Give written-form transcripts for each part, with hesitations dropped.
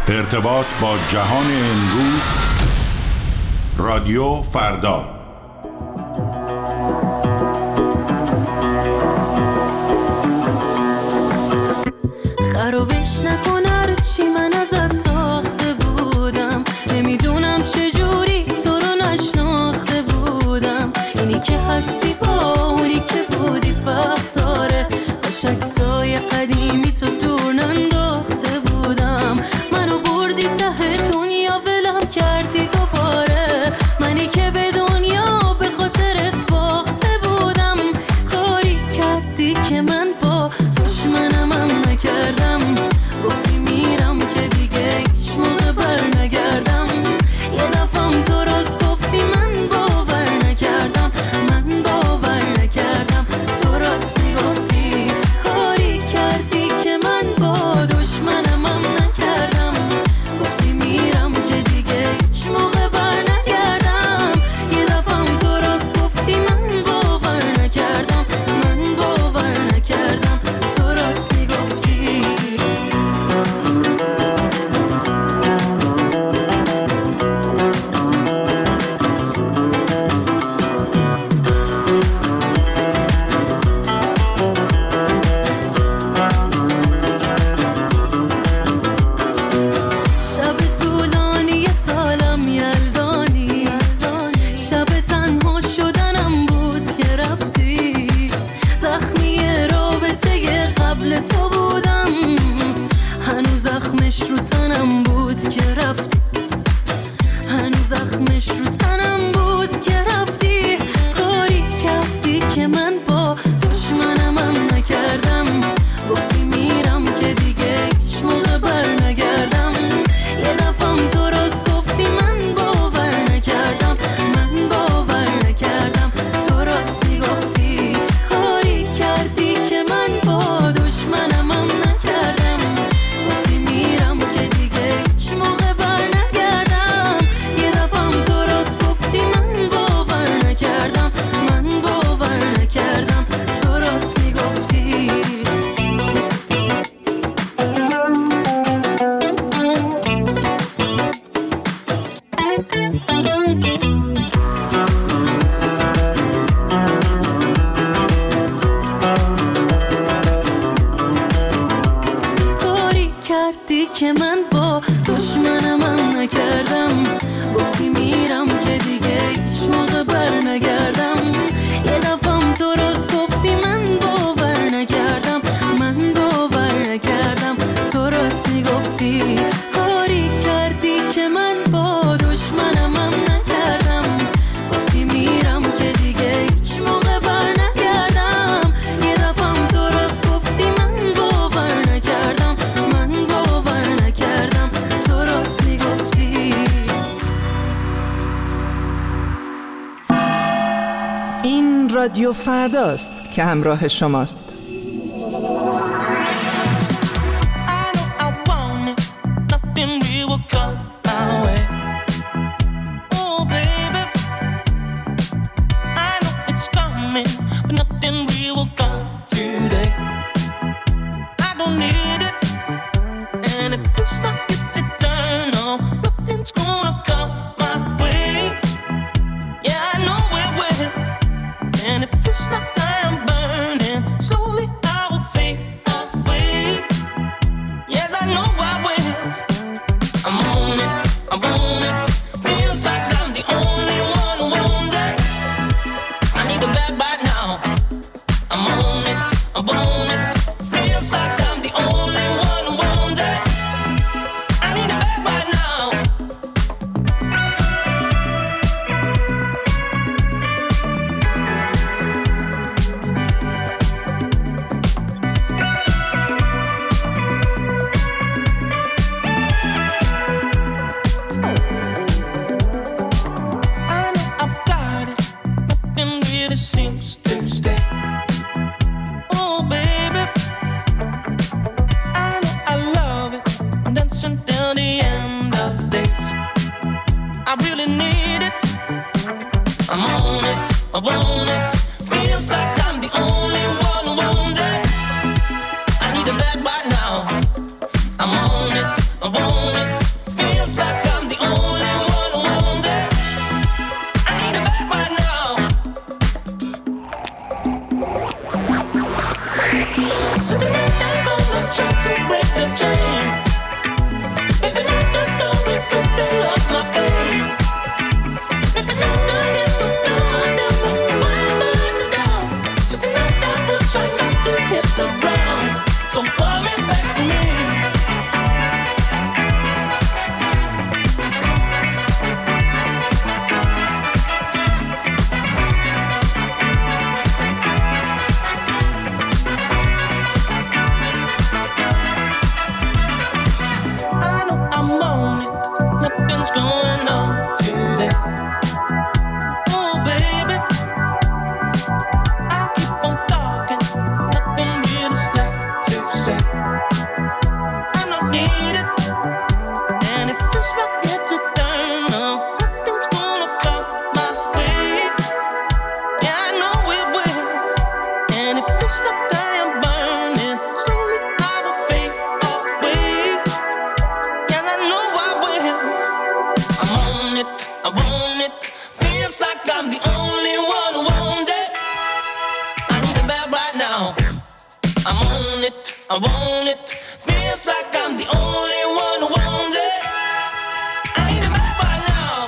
ارتباط با جهان امروز، رادیو فردا. خرابش نکن هرچی من ازت ساخته بودم، نمیدونم چجوری تو رو نشناخته بودم. اینی که هستی با اونی که بودی فرق داره، کاش عکسای قدیمی تو دور ننداخته بودم. منو بردی ته دنیا ولم کردی دوباره، منی که به دنیا به خاطرت باخته بودم. کاری کردی که من با دشمنم هم نکردم، گفتی میرم که دیگه هیچ موقع بر نگردم. یه دفعم تو راست گفتی من باور نکردم، من باور نکردم. تو راست میگفتی، کاری کردی که من با دشمنم هم نکردم، گفتی میرم که دیگه هیچ موقع بر نگردم. یه دفعم تو راست گفتی من باور نکردم، من باور نکردم. تو راست میگفتی. شب طولانی سالم یلدانی، شب تنها شدنم بود که رفتی. زخمی رابطه قبل تو بودم، هنوز زخمش رو تنم بود که رفتی، هنوز زخمش رو تنم بود که رفتی. کاری کردی که من با دشمنم هم نکردم، گفتی میرم که دیگه هیچ موقع بر نگردم. یه دفعم تو راست گفتی من باور نکردم، من باور نکردم. تو راست میگفتی، کاری کردی که من با دشمنم هم نکردم، گفتی میرم که دیگه هیچ موقع بر نگردم. یه دفعم تو راست گفتی من باور نکردم، من باور نکردم. تو راست میگفتی. کاری کردی که من با دشمنم هم نکردم، گفتی میرم که دیگه هیچ موقع بر نگردم. یه دفعم تو راست گفتی من باور نکردم، من باور نکردم. تو راست میگفتی، کاری کردی که من با دشمنم هم نکردم، گفتی میرم که دیگه هیچ موقع بر نگردم. یه دفعم تو راست گفتی من باور نکردم، من باور نکردم. تو راست میگفتی. این رادیو فرداست که همراه شماست. I'm on it, I want it. Feels like I'm the only one who wants it. I need a bad boy now. I'm on it, I want it. need it. And it feels like it's eternal. Nothing's gonna come my way. Yeah, I know it will. And it feels like I am burning. Slowly I will fade away. Yeah, I know I will. I'm on it, I want it. Feels like I'm the only one who wants it. I need it back right now. I'm on it, I want it. Feels like I'm the only one who wants it. I need it back right now.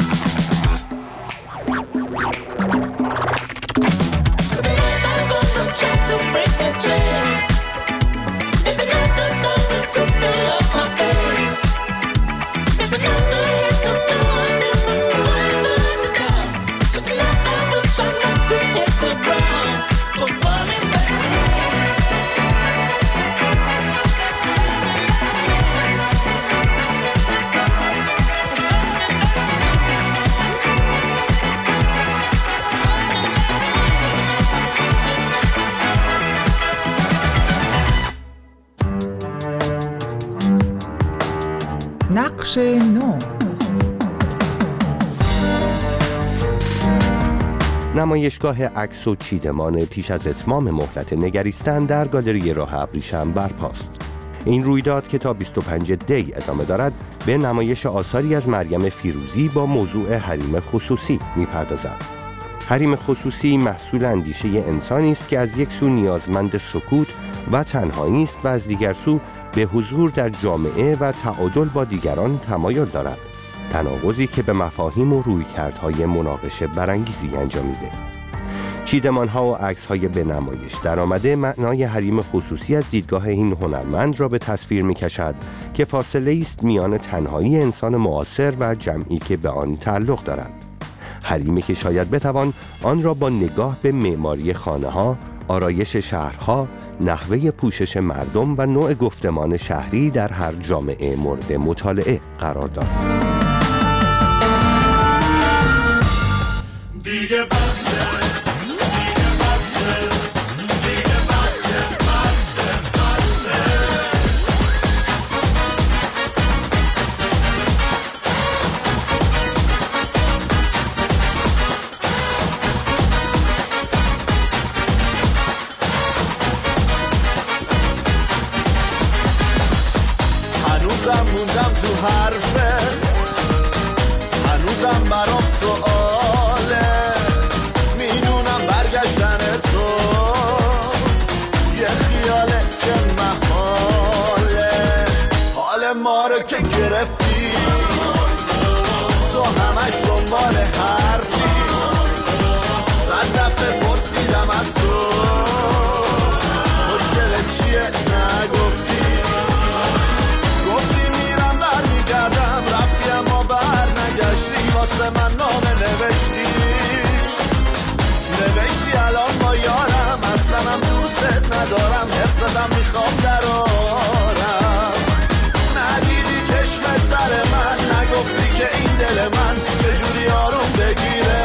So tonight I'm gonna try to break the chain. Baby, nothing's going to fill up my pain. Baby, nothing here to know I need to find it down. So tonight I will try not to hit the ground. So coming back to me. نقش نو. نمایشگاه عکس و چیدمان پیش از اتمام مهلت نگریستن در گالری راه ابریشم برپاست. این رویداد که تا 25 دی ادامه دارد به نمایش آثاری از مریم فیروزی با موضوع حریم خصوصی می‌پردازد. حریم خصوصی محصول اندیشه انسانی است که از یک سو نیازمند سکوت و تنهایی است و از دیگر سو به حضور در جامعه و تعادل با دیگران تمایل دارد. تناقضی که به مفاهیم و رویکردهای مناقشه برانگیزی انجامیده. چیدمان‌ها و عکس‌های به نمایش درآمده معنای حریم خصوصی از دیدگاه این هنرمند را به تصویر می‌کشد که فاصله است میان تنهایی انسان معاصر و جمعی که به آن تعلق دارد. حریمی که شاید بتوان آن را با نگاه به معماری خانه‌ها، آرایش شهرها، نحوه پوشش مردم و نوع گفتمان شهری در هر جامعه مورد مطالعه قرار داد. دیگه بسه، دیگه بسه، دیگه بسه، بسه، بسه. هنوزم موندم تو حرفت، هنوزم برام سؤاله، میدونم برگشتن تو یه خیاله که محاله. حال ما رو که گرفتی تو همش دنبال حرفی، 100 دفعه پرسیدم از تو مشکل چیه نگفتی، گفتی میرم برمیگردم، رفتی اما بر نگشتی، واسه من نامه نوشتی الان با یارم، اصلا هم دوست ندارم، حفظتم میخوام درارم. ندیدی چشمت تر من، نگفتی که این دل من چجوری آروم بگیره،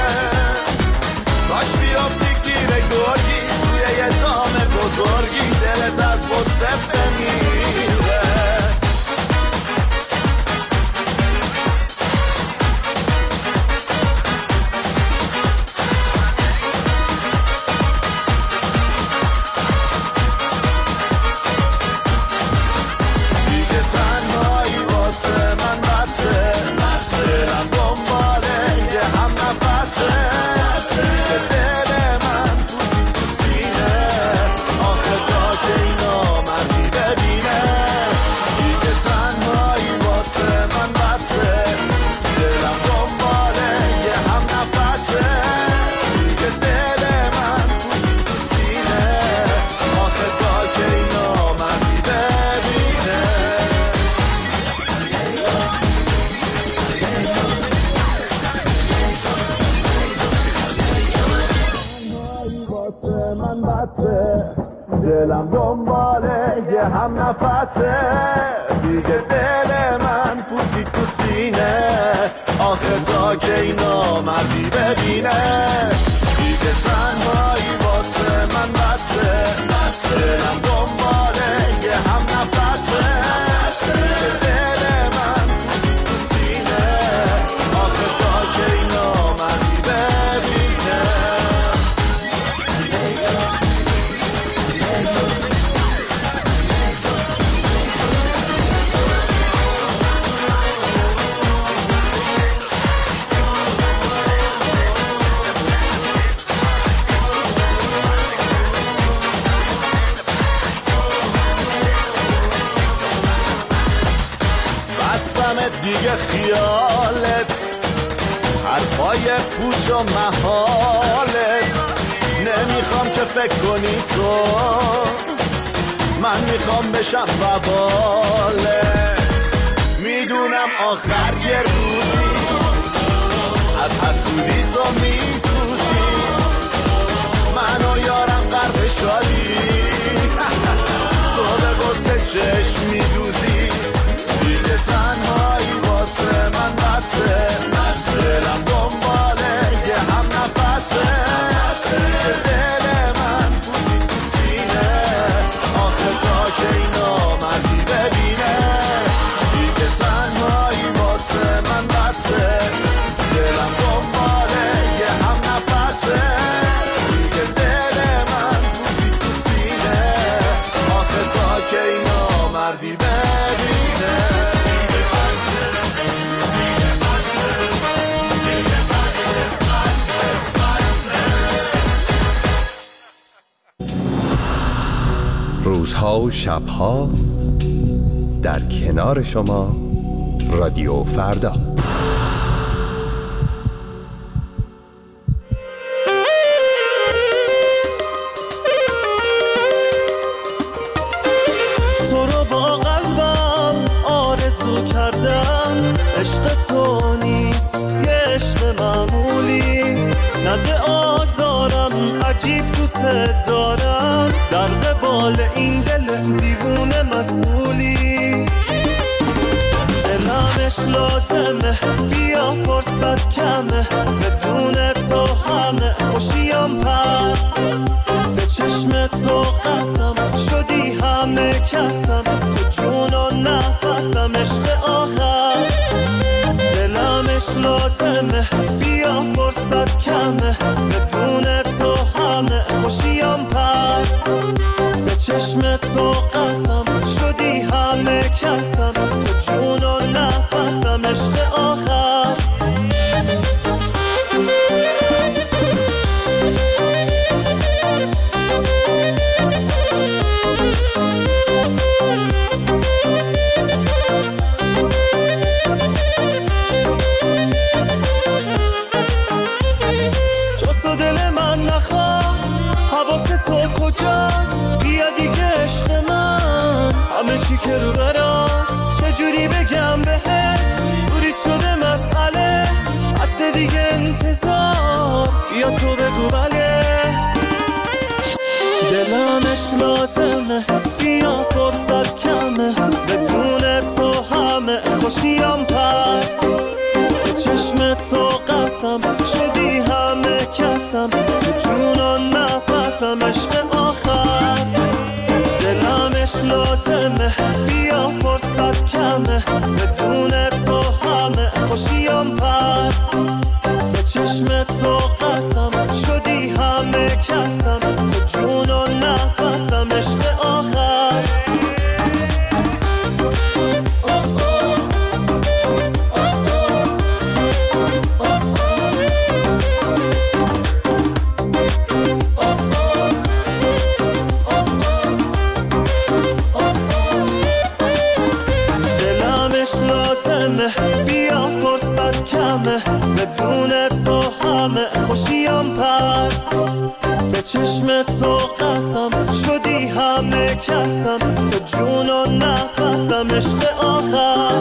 باش بیافتی گیر گرگی توی یه دام بزرگی، دلت از غصه بمیره. دلم دنباله یه هم نفسه، دیگه دل من پوزی تو سینه، آخه تا که اینا مردی ببینه، دیگه تنهایی واسه من بسه، دلم دنباله یه هم نفسه، توی خیالت، حرفای پوچ و محالت. نمیخوام که فکر کنی تو، من میخوام بشم وبالت. میدونم آخر یه روزی از حسودی تو میسوزی، من و یارم غرق شادی، تو به غصه چشم میدوزی. دیگه تنهایی واسه من بسه، دلم دنباله یه هم نفسه. دیگه دل من پوزی تو سینه، آخه تا که اینا مردی ببینه. دیگه تنهایی واسه من بسه، دلم دنباله یه هم نفسه. دیگه دل من پوزی تو سینه، آخه تا که اینا مردی ببینه. روزها و شبها در کنار شما رادیو فردا. تو رو با قلبم آرزو کردم، عشق تو نیست یه عشق معمولی. نده آزارم عجیب دوست دارم، در قبال این دل دیوونه مسئولی. دلمش لازمه بیا فرصت کمه، بدون تو همه خوشیم پر. به چشم تو قسم شدی همه کسم، تو جون و نفسم عشق آخر. دلمش لازمه بیا فرصت کمه، بدون تو همه خوشیم پر. به چشم تو قسم شدی همه کسم، تو جون و نفسم عشق آخر. جز دل من نخواست، حواس تو کجاست؟ بیا دیگه عشق من، همه چی که رو براست. چجوری بگم بهت دوری شده مسئله، هست دیگه انتظار بیا تو بگو بله. دلمش لازمه بیا فرصت کمه، بدون تو همه خوشیم پر. به چشم تو قسم شدی همه کسم، تو جون و نفسم عشق آخر. دلمش لازمه بیا فرصت کمه، بدون تو همه خوشیم پر. به چشم تو قسم شدی همه کسم، تو جون و نفسم عشق آخر. بیا فرصت کمه، بدون تو همه خوشیم پر. به چشم تو قسم شدی همه کسم، تو جون و نفسم عشق آخر.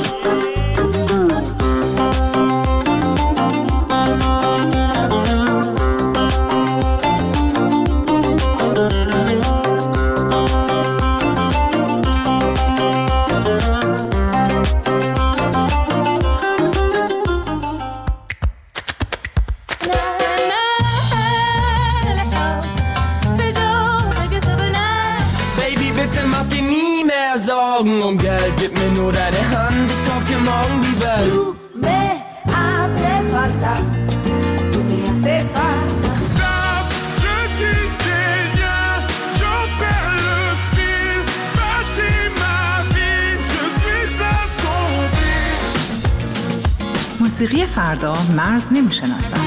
Um Geld, gib mir nur deine Hand, ich kauf dir morgen die Welt. Tu me hace falta, tu me hace falta. Stop, je tisse des liens, j'en perds le fil. Bâtis ma vie, je suis assombri. موسیقی فردا مرز نمیشناسد.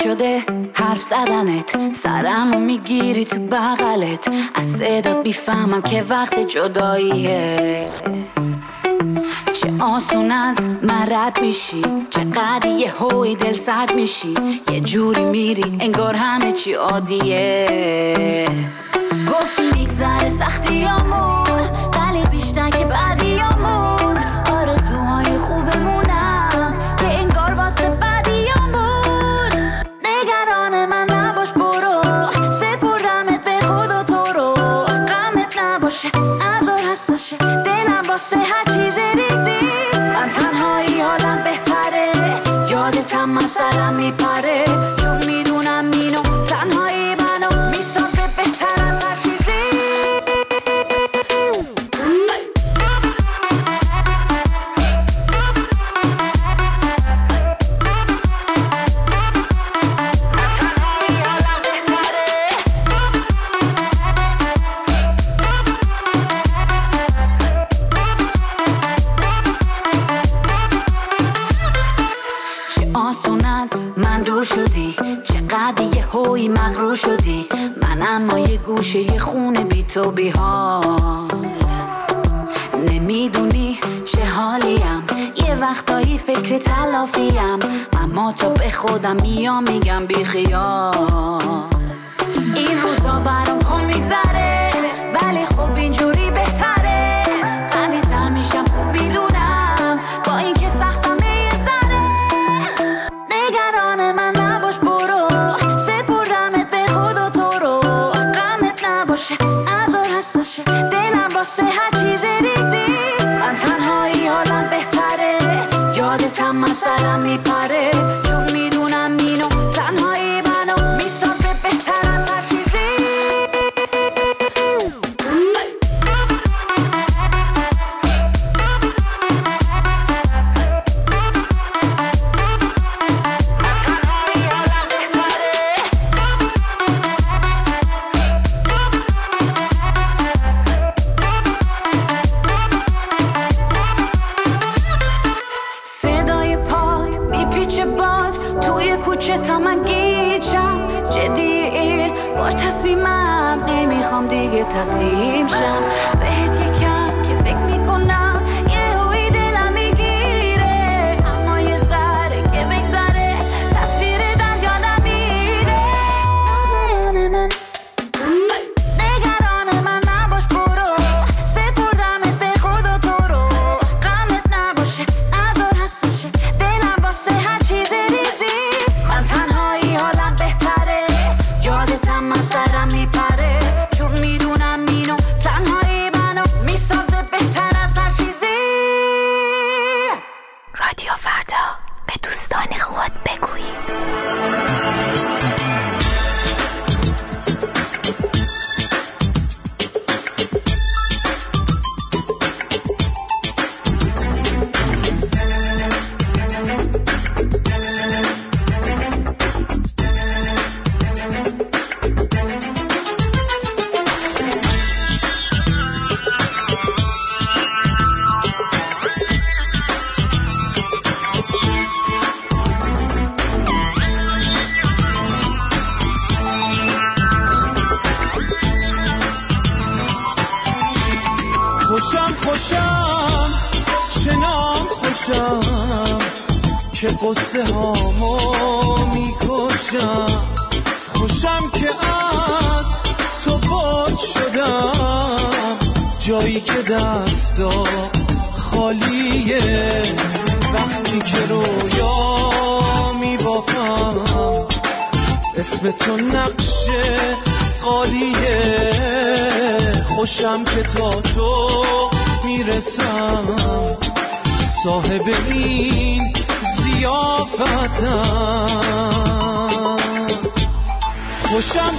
شده حرف زدنت، سرمو میگیری تو بغلت، از صدات بیفهمم که وقت جداییه. چه آسون از من رد میشی، چقدر یه هوی دل سرد میشی، یه جوری میری انگار همه چی عادیه. گفتی میگذره سختیامون، ولی بیشتر که بعدیامون، آرزوهای خوبمونم که انگار واسه بعدیامون. نگران من نباش برو، سپردمت به خدا تو رو، غمت نباشه ازار حساشه دلم واسه هر چیز ریزی. من تنهایی حالم بهتره، یادتم من سرم میپره، چون میدونم اینو تنهایی منو میسازه بهتر از هر چیزی. چقدر یه هوی مغرور شدی، من اما یه گوشه یه خونه بی تو بی حال. نمیدونی چه حالیم، یه وقتایی فکر تلافیم، اما تو به خودم میام میگم بی خیال. این روزا برام کن میگذره، ولی خب اینجوری بهتره. قوی‌تر میشم خوب میدونم، با این که سختم یه ذره. نگران من نباش برو، سپردمت به خدا تو رو، غمت نباشه ازار حساشه دلم واسه هر چیز ریزی. من تنهایی حالم بهتره، یادتم من سرم میپره، چون میدونم اینو تنهایی منو میسازه بهتر از هر چیزی. صدای پات میپیچه باز توی کوچه تا من گیجم، جدی این بار تصمیمم، نمیخوام دیگه تسلیم شم بهت. یکم که فکر میکنم یه هوی دلم میگیره، اما یه ذره که بگذره تصویر در یادم میره. نگران من نباش برو، سپردمت به خدا تو رو، غمت نباشه ازار حساشه دلم واسه هر چیز ریزی. من تنهایی حالم بهتره، یادتم من سرم میپره، چون میدونم اینو تنهایی منو میسازه بهتر از هر چیزی. رادیو فردا، به دوستان خود بگویید. خوشم چنان خوشم که قصه هامو میکشم. خوشم که از تو باد شدم، جایی که دستا خالیه. وقتی که رویا میبافم، اسم تو نقشه قالیه. خوشم که تا تو میرسم، صاحب این ضیافتم. خوشم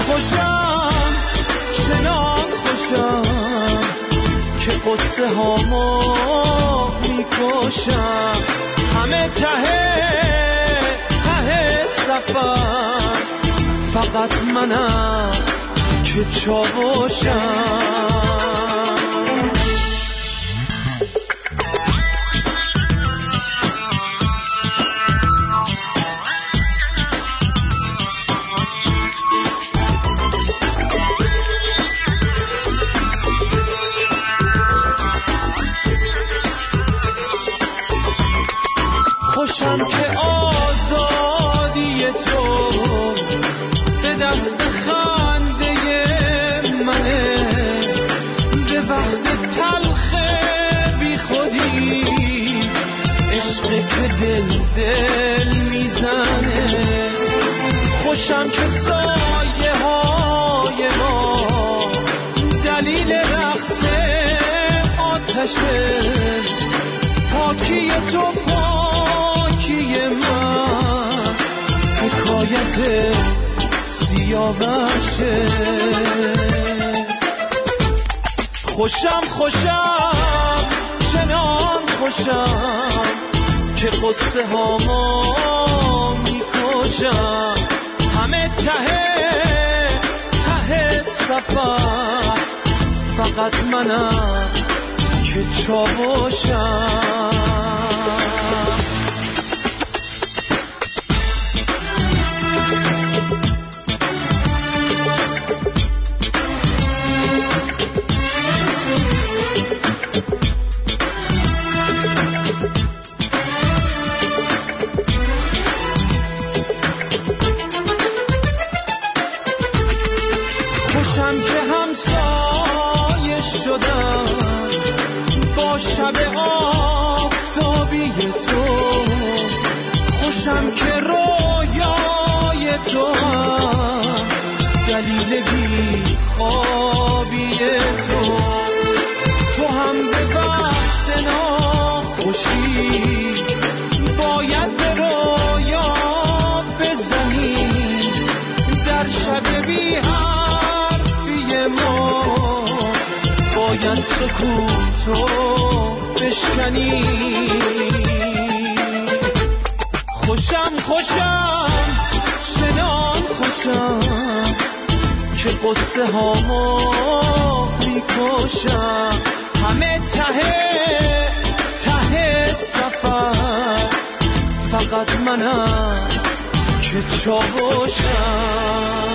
چنان خوشم که قصه هامو میکشم. همه ته سفر فقط منم که چاوشم. خوشم که آزادی تو به دست خنده منه، به وقت تلخ بی خودی عشق که دل میزنه. خوشم که سایه های ما دلیل رقص آتشه، پاکی تو پاکی من حکایت سیاوشه. خوشم چنان خوشم که قصه ها ما میکشم، همه ته سفر فقط منم که چاوشم. خوشم که همسایه شدم با شب آفتابی تو، خوشم که رویای تو هم دلیل بی خوابی تو هم به وقت ناخوشی باید به رویا بزنی، در شب بی ما باید سکوتو بشکنی. خوشم چنان خوشم که قصه ها ما میکشم، همه ته سفر فقط منم که چاوشم.